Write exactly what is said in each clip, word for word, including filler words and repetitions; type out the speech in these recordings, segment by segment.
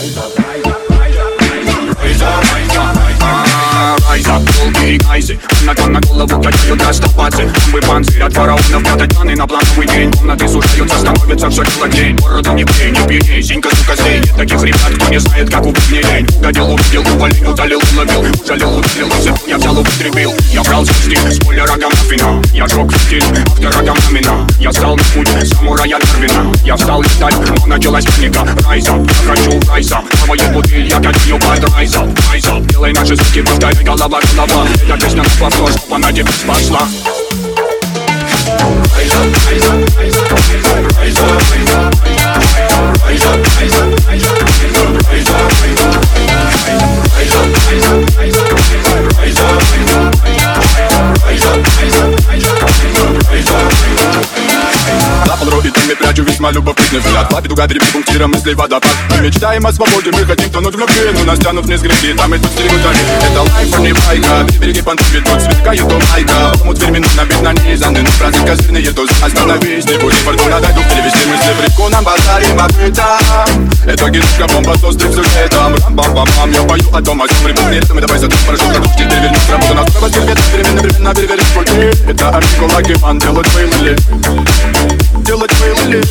Долгие гайзы, ногам на голову качают растопаться. Бомбы панцирь от фараонов, падать планы на плановый день. Комнаты сужаются, становится все телодень. Бороду не пей, не пьяней, синька сука злей. Нет таких ребят, кто не знает, как убить не лень. Угодил, увидел, увалил, удалил, уловил. Ужалил, удалил, все, я взял, употребил. Я брал звезды, спойлером на финал. Я жег стиль, автором на мина. Я стал на путь самурая Дарвина. Я встал летать, но началась паника. Райза, я хочу райза. Новая бутыль, я катил под райза. Райза, делай наши звуки, повторяй, голова, голова. Эта песня на повтор, чтоб она тебя спасла. Rise up, rise up, rise up, rise up, rise up, rise up, rise up, rise up, rise up, rise up, rise up, rise up, rise up, rise up, rise up, rise up, rise up, rise up, rise up. За полровитами прячу весьма любопытный взгляд. По петуга перебит пунктиром мыслей водопад. Мы мечтаем о свободе, мы хотим тонуть в любви. Но нас тянут вниз грехи, там и тут стерегут они. Это лайф, а не байка. Береги понты ведут, сверкает у майка. Помут времени набит на низаны. Но фразы козырные, то остановись. Не будем фортуна, дай дух перевести мысли в реку. Нам базарим открытом. Итоги душка, бомба с острым сюжетом. Рам-бам-бам-бам, я пою о том, о чем прибыл летом. И давай за дух, прошу, продукт, теперь вернись. Работа на справа, теперь ветер, переменно, временно, переверить пути. Это артикула, гиман, делать твои лили. Делать твои лили.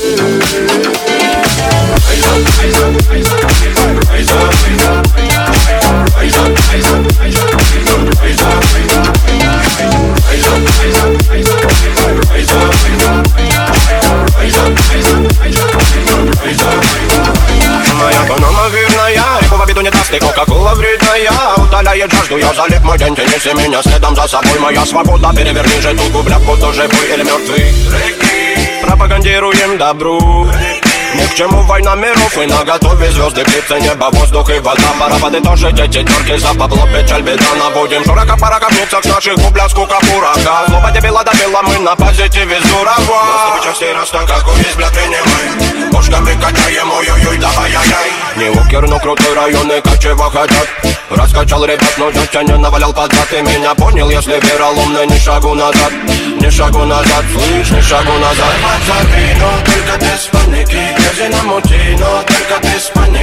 Rise up, rise up, rise up, rise up, rise up, rise up, rise up, rise up, rise up, rise up, rise up, rise up, rise up, rise up, rise up, rise up, rise up. Моя банана жирная, репова беду не даст, и кока-кола вредная. Утоляет жажду, я залип мой день, неси меня следом за собой. Моя свобода, переверни же ту губляпку, то живой или мертвый. Пропагандируем добру. Ни к чему война миров, и наготове звезды, птицы, небо, воздух и вода. Пора подытожить эти терки, за бабло, печаль, беда. Наводим широко пара ковницах, с наших губля скука пурака. Злоба дебила добила, мы на позитиве зурава. Наступи частей раз так, как есть, бля, принимай. Ложками качаем, ой-ой-ой, давай-яй-яй. Не Укер, но крутой район, и как чего хотят. Раскачал ребят, но дядя не навалял под зад. Ты меня понял, если вероломный, ни шагу назад. Ни шагу назад, слышь, ни шагу назад. Пацаны, но только без паники. Грязи на мути, но только без паники.